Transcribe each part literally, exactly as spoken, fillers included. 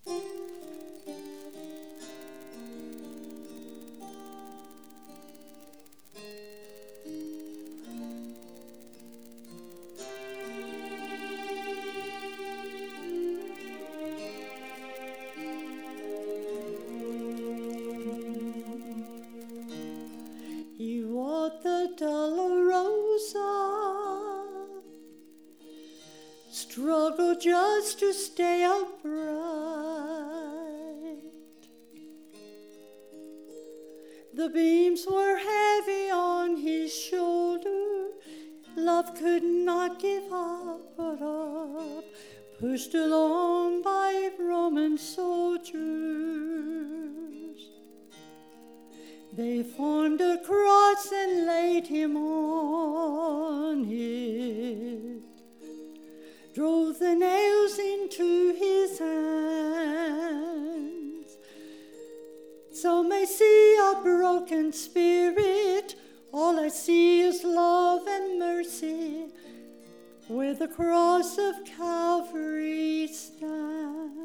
He walked the Dolorosa, struggled just to stay upright. The beams were heavy on his shoulder, love could not give up, but up, pushed along by Roman soldiers. They formed a cross and laid him on it, drove the nails into his hands. Some may see a broken spirit, all I see is love and mercy, where the cross of Calvary stands.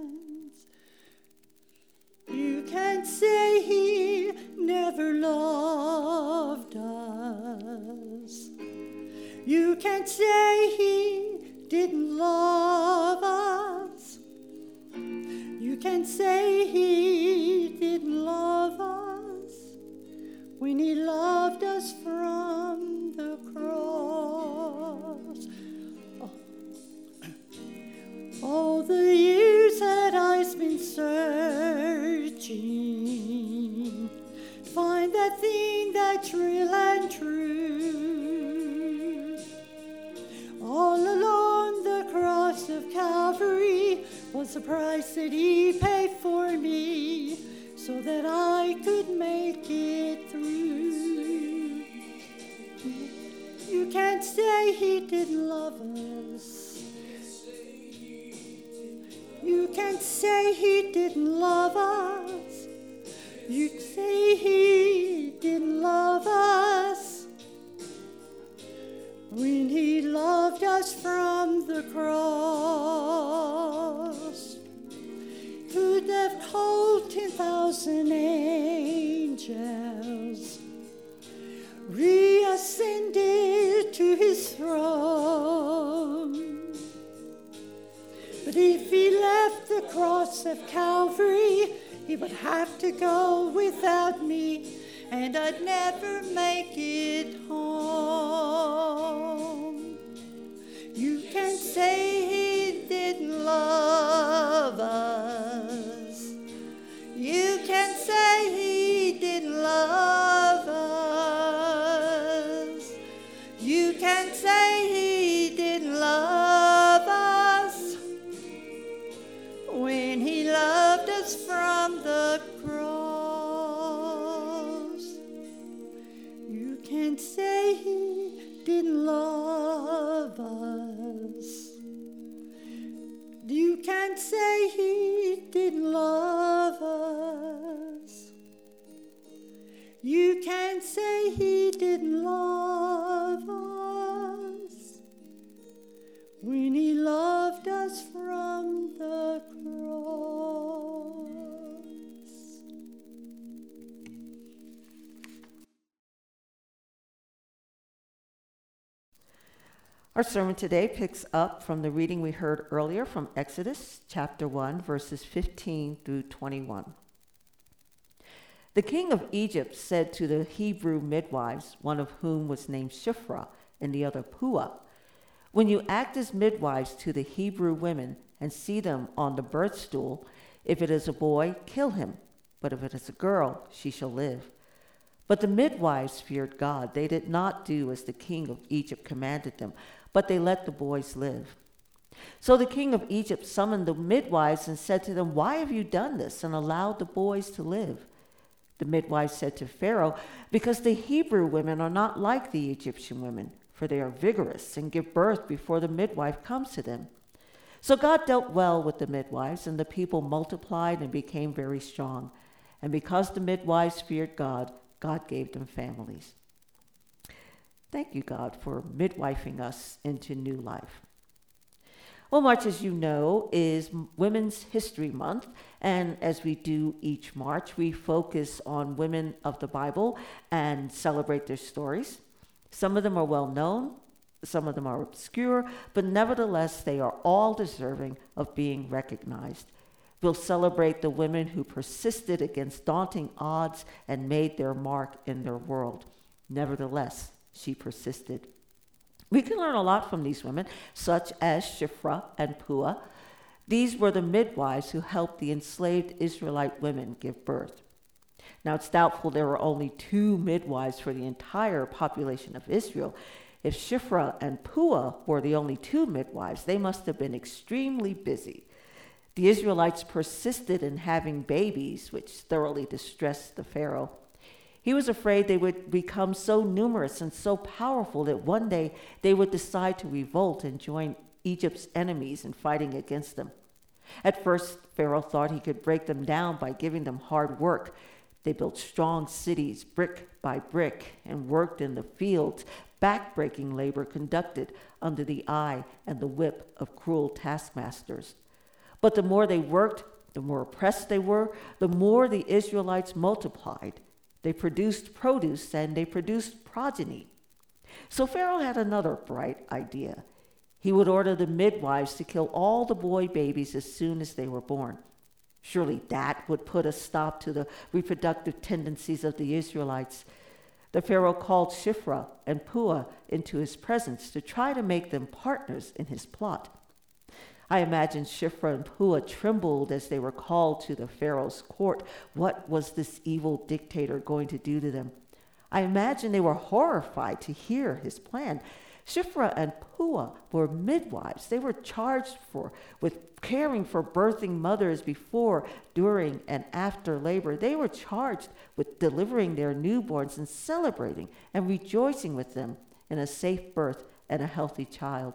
You can't say he never loved us. You can't say he didn't love us. You can't say he didn't love us when he loved us from the cross. Oh. All the years that I've been searching, find that thing that's real and true. All along the cross of Calvary was the price that he paid for me, so that I could make it through. You can't say he didn't love us. You can't say he didn't love us. You say he didn't love us when he loved us from the cross. Could have called ten thousand angels, reascended to his throne. But if he left the cross of Calvary, he would have to go without me, and I'd never make it home. You can't say he didn't love us. You can't say he didn't love us. You can't say he didn't love us when he loved us from the cross. You can't say he didn't love us. You can't say he didn't love us. You can't say he didn't love us when he loved us from the cross. Our sermon today picks up from the reading we heard earlier from Exodus chapter one, verses fifteen through twenty-one. The king of Egypt said to the Hebrew midwives, one of whom was named Shiphrah and the other Puah, "When you act as midwives to the Hebrew women and see them on the birth stool, if it is a boy, kill him, but if it is a girl, she shall live." But the midwives feared God. They did not do as the king of Egypt commanded them, but they let the boys live. So the king of Egypt summoned the midwives and said to them, "Why have you done this and allowed the boys to live?" The midwives said to Pharaoh, "Because the Hebrew women are not like the Egyptian women, for they are vigorous and give birth before the midwife comes to them." So God dealt well with the midwives, and the people multiplied and became very strong. And because the midwives feared God, God gave them families. Thank you, God, for midwifing us into new life. Well, March, as you know, is Women's History Month, and as we do each March, we focus on women of the Bible and celebrate their stories. Some of them are well known, some of them are obscure, but nevertheless, they are all deserving of being recognized. We'll celebrate the women who persisted against daunting odds and made their mark in their world. Nevertheless, she persisted. We can learn a lot from these women, such as Shiphrah and Puah. These were the midwives who helped the enslaved Israelite women give birth. Now, it's doubtful there were only two midwives for the entire population of Israel. If Shiphrah and Puah were the only two midwives, they must have been extremely busy. The Israelites persisted in having babies, which thoroughly distressed the Pharaoh. He was afraid they would become so numerous and so powerful that one day they would decide to revolt and join Egypt's enemies in fighting against them. At first, Pharaoh thought he could break them down by giving them hard work. They built strong cities brick by brick and worked in the fields, back-breaking labor conducted under the eye and the whip of cruel taskmasters. But the more they worked, the more oppressed they were, the more the Israelites multiplied. They produced produce and they produced progeny. So Pharaoh had another bright idea. He would order the midwives to kill all the boy babies as soon as they were born. Surely that would put a stop to the reproductive tendencies of the Israelites. The Pharaoh called Shiphrah and Puah into his presence to try to make them partners in his plot. I imagine Shiphrah and Puah trembled as they were called to the Pharaoh's court. What was this evil dictator going to do to them? I imagine they were horrified to hear his plan. Shiphrah and Puah were midwives. They were charged for with caring for birthing mothers before, during, and after labor. They were charged with delivering their newborns and celebrating and rejoicing with them in a safe birth and a healthy child.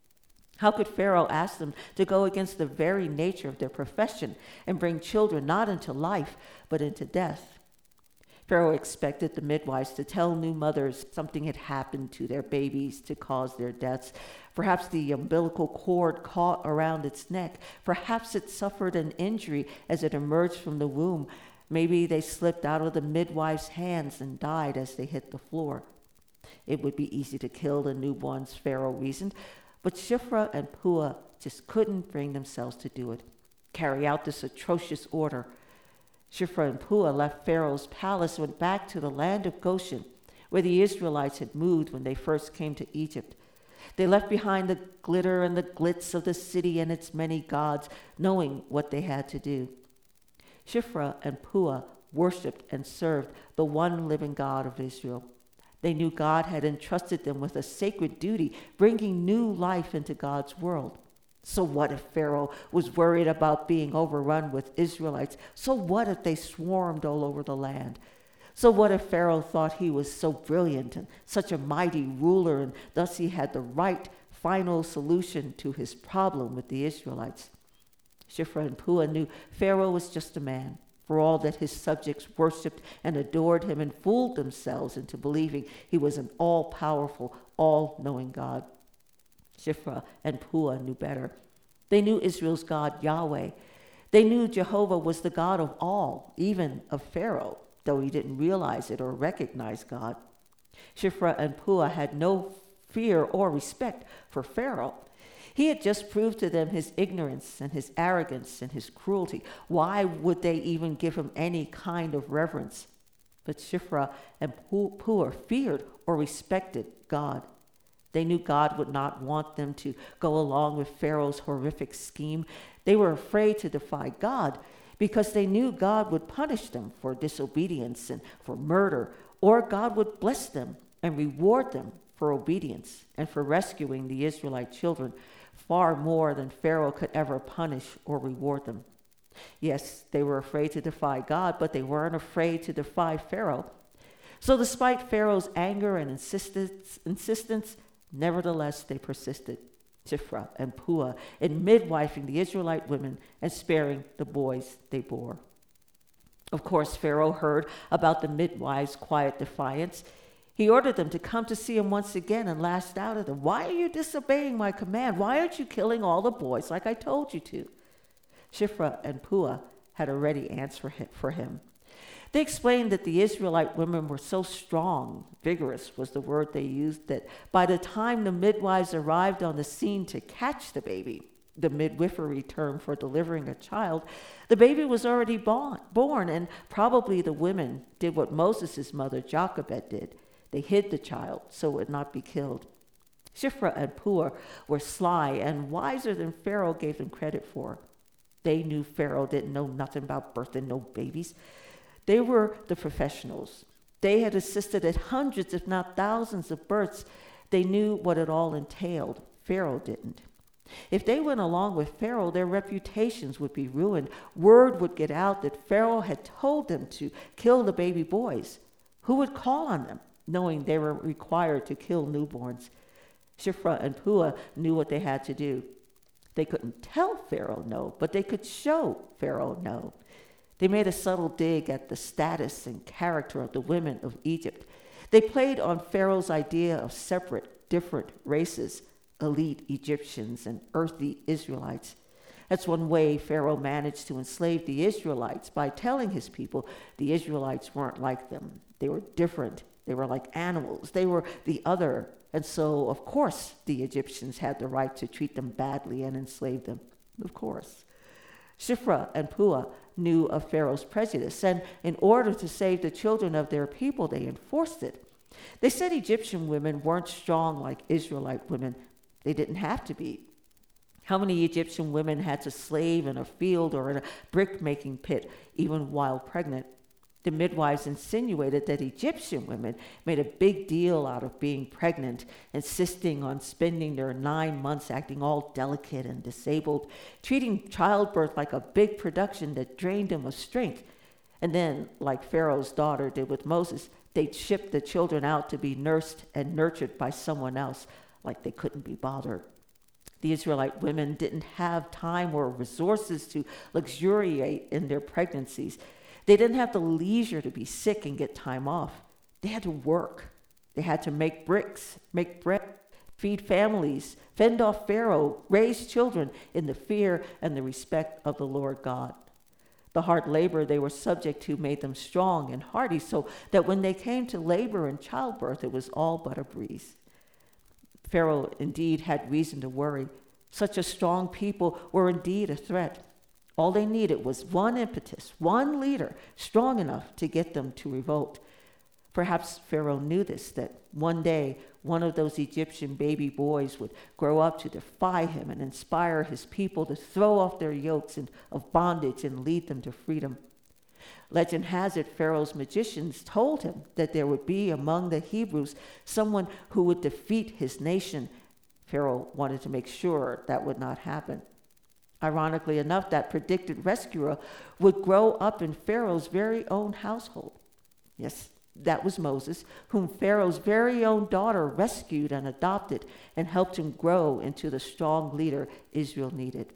How could Pharaoh ask them to go against the very nature of their profession and bring children not into life, but into death? Pharaoh expected the midwives to tell new mothers something had happened to their babies to cause their deaths. Perhaps the umbilical cord caught around its neck. Perhaps it suffered an injury as it emerged from the womb. Maybe they slipped out of the midwife's hands and died as they hit the floor. It would be easy to kill the newborns, Pharaoh reasoned, but Shiphrah and Puah just couldn't bring themselves to do it, carry out this atrocious order. Shiphrah and Puah left Pharaoh's palace and went back to the land of Goshen, where the Israelites had moved when they first came to Egypt. They left behind the glitter and the glitz of the city and its many gods, knowing what they had to do. Shiphrah and Puah worshipped and served the one living God of Israel. They knew God had entrusted them with a sacred duty, bringing new life into God's world. So what if Pharaoh was worried about being overrun with Israelites? So what if they swarmed all over the land? So what if Pharaoh thought he was so brilliant and such a mighty ruler, and thus he had the right final solution to his problem with the Israelites? Shiphrah and Puah knew Pharaoh was just a man, for all that his subjects worshipped and adored him and fooled themselves into believing he was an all-powerful, all-knowing God. Shiphrah and Puah knew better. They knew Israel's God, Yahweh. They knew Jehovah was the God of all, even of Pharaoh, though he didn't realize it or recognize God. Shiphrah and Puah had no fear or respect for Pharaoh. He had just proved to them his ignorance and his arrogance and his cruelty. Why would they even give him any kind of reverence? But Shiphrah and Puah feared or respected God. They knew God would not want them to go along with Pharaoh's horrific scheme. They were afraid to defy God because they knew God would punish them for disobedience and for murder, or God would bless them and reward them for obedience and for rescuing the Israelite children, far more than Pharaoh could ever punish or reward them. Yes, they were afraid to defy God, but they weren't afraid to defy Pharaoh. So despite Pharaoh's anger and insistence, insistence nevertheless they persisted, Shiphrah and Puah, in midwifing the Israelite women and sparing the boys they bore. Of course, Pharaoh heard about the midwives' quiet defiance. He ordered them to come to see him once again and lashed out at them. Why are you disobeying my command? Why aren't you killing all the boys like I told you to? Shiphrah and Puah had a ready answer for him. They explained that the Israelite women were so strong, vigorous was the word they used, that by the time the midwives arrived on the scene to catch the baby, the midwifery term for delivering a child, the baby was already born, born and probably the women did what Moses' mother Jochebed did. They hid the child so it would not be killed. Shiphrah and Puah were sly and wiser than Pharaoh gave them credit for. They knew Pharaoh didn't know nothing about birthing no babies. They were the professionals. They had assisted at hundreds, if not thousands, of births. They knew what it all entailed. Pharaoh didn't. If they went along with Pharaoh, their reputations would be ruined. Word would get out that Pharaoh had told them to kill the baby boys. Who would call on them, knowing they were required to kill newborns? Shiphrah and Puah knew what they had to do. They couldn't tell Pharaoh no, but they could show Pharaoh no. They made a subtle dig at the status and character of the women of Egypt. They played on Pharaoh's idea of separate, different races, elite Egyptians and earthy Israelites. That's one way Pharaoh managed to enslave the Israelites, by telling his people the Israelites weren't like them. They were different. They were like animals. They were the other. And so, of course, the Egyptians had the right to treat them badly and enslave them. Of course. Shiphrah and Puah knew of Pharaoh's prejudice, and in order to save the children of their people, they enforced it. They said Egyptian women weren't strong like Israelite women. They didn't have to be. How many Egyptian women had to slave in a field or in a brick-making pit, even while pregnant? The midwives insinuated that Egyptian women made a big deal out of being pregnant, insisting on spending their nine months acting all delicate and disabled, treating childbirth like a big production that drained them of strength. And then, like Pharaoh's daughter did with Moses, they'd ship the children out to be nursed and nurtured by someone else, like they couldn't be bothered. The Israelite women didn't have time or resources to luxuriate in their pregnancies. They didn't have the leisure to be sick and get time off. They had to work. They had to make bricks, make bread, feed families, fend off Pharaoh, raise children in the fear and the respect of the Lord God. The hard labor they were subject to made them strong and hardy, so that when they came to labor and childbirth, it was all but a breeze. Pharaoh indeed had reason to worry. Such a strong people were indeed a threat. All they needed was one impetus, one leader strong enough to get them to revolt. Perhaps Pharaoh knew this, that one day one of those Egyptian baby boys would grow up to defy him and inspire his people to throw off their yokes of bondage and lead them to freedom. Legend has it Pharaoh's magicians told him that there would be among the Hebrews someone who would defeat his nation. Pharaoh wanted to make sure that would not happen. Ironically enough, that predicted rescuer would grow up in Pharaoh's very own household. Yes, that was Moses, whom Pharaoh's very own daughter rescued and adopted and helped him grow into the strong leader Israel needed.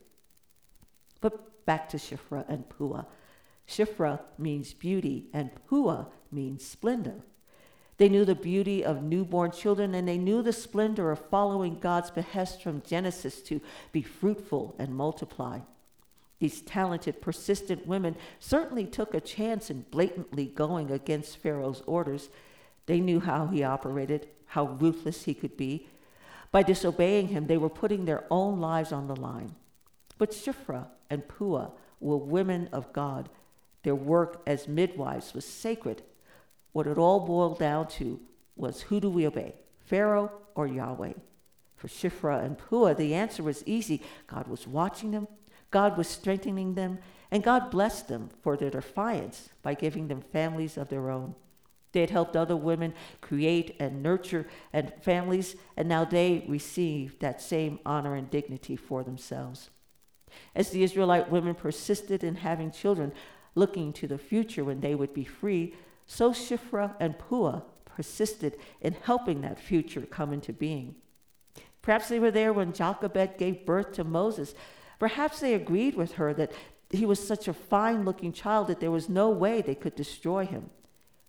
But back to Shiphrah and Puah. Shiphrah means beauty, and Puah means splendor. They knew the beauty of newborn children, and they knew the splendor of following God's behest from Genesis to be fruitful and multiply. These talented, persistent women certainly took a chance in blatantly going against Pharaoh's orders. They knew how he operated, how ruthless he could be. By disobeying him, they were putting their own lives on the line. But Shiphrah and Puah were women of God. Their work as midwives was sacred. What it all boiled down to was, who do we obey, Pharaoh or Yahweh? For Shiphrah and Puah, the answer was easy. God was watching them, God was strengthening them, and God blessed them for their defiance by giving them families of their own. They had helped other women create and nurture and families, and now they received that same honor and dignity for themselves. As the Israelite women persisted in having children, looking to the future when they would be free, so Shiphrah and Puah persisted in helping that future come into being. Perhaps they were there when Jochebed gave birth to Moses. Perhaps they agreed with her that he was such a fine-looking child that there was no way they could destroy him.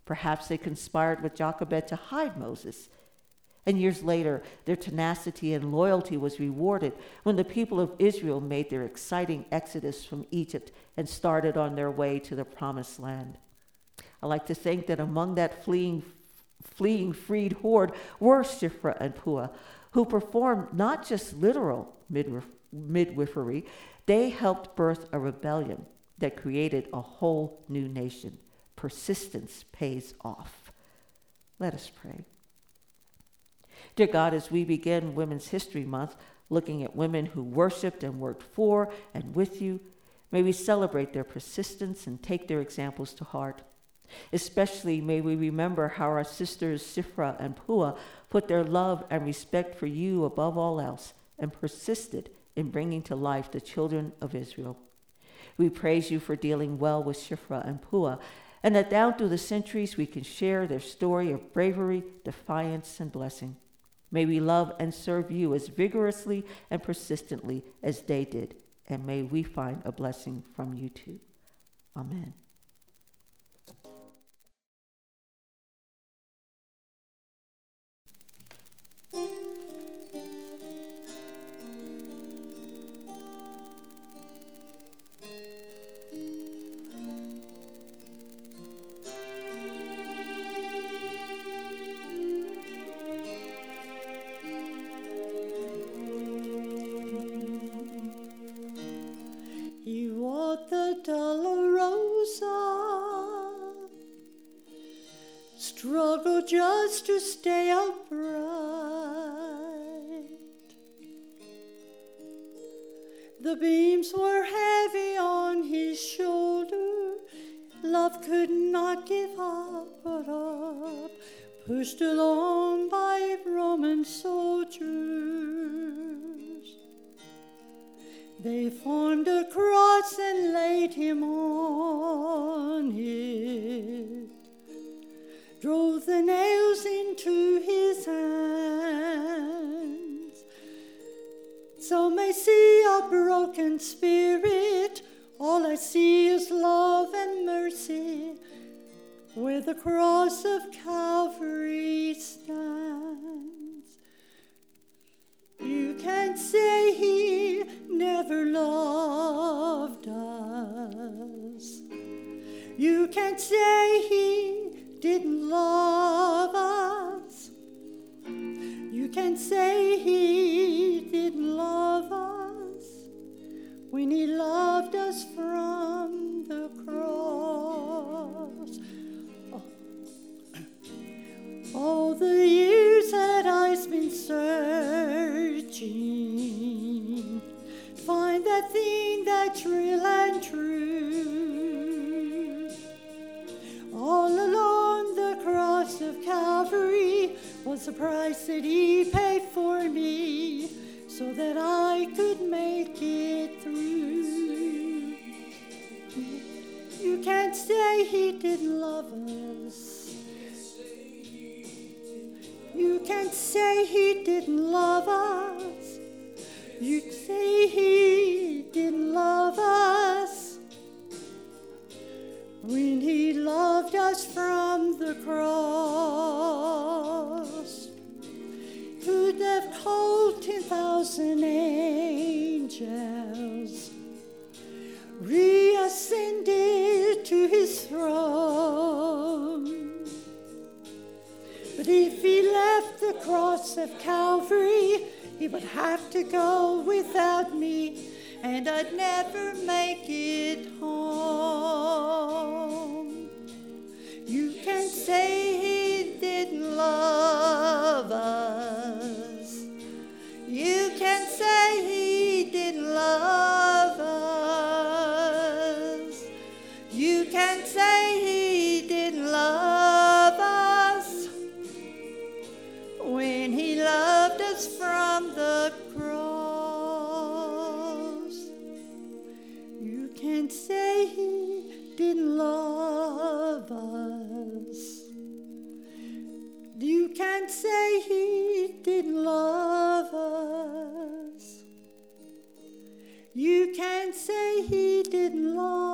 Perhaps they conspired with Jochebed to hide Moses. And years later, their tenacity and loyalty was rewarded when the people of Israel made their exciting exodus from Egypt and started on their way to the promised land. I like to think that among that fleeing, fleeing freed horde were Shiphrah and Puah, who performed not just literal midwif- midwifery, they helped birth a rebellion that created a whole new nation. Persistence pays off. Let us pray. Dear God, as we begin Women's History Month, looking at women who worshiped and worked for and with you, may we celebrate their persistence and take their examples to heart. Especially may we remember how our sisters Shiphrah and Puah put their love and respect for you above all else and persisted in bringing to life the children of Israel. We praise you for dealing well with Shiphrah and Puah, and that down through the centuries we can share their story of bravery, defiance, and blessing. May we love and serve you as vigorously and persistently as they did, and may we find a blessing from you too. Amen. He walked the Dolorosa, struggled just to stay upright. The beams were heavy on his shoulder, love could not give up, but up, pushed along by Roman soldiers. They formed a cross and laid him on it, drove the nails into his hands. Some may see a broken spirit, all I see is love and mercy, where the cross of Calvary stands. You can't say he never loved us. You can't say he didn't love us. You can't say he didn't love us when he loved us from the cross. Oh. All the years that I've been searching, find that thing that's real and true. All along the cross of Calvary was the price that he paid for me, so that I could make it through. You can't say he didn't love us. You can't say he didn't love us. You say he didn't love us when he loved us from the cross. Could have called ten thousand angels, reascended to his throne. But if he left the cross of Calvary, he would have to go without me, and I'd never make it home. You can't say he didn't love us. You can't say he didn't love us. You can't say he didn't love us when he loved us from the cross. You can't say he didn't love us. You can't say he didn't love us. You can't say he didn't love us.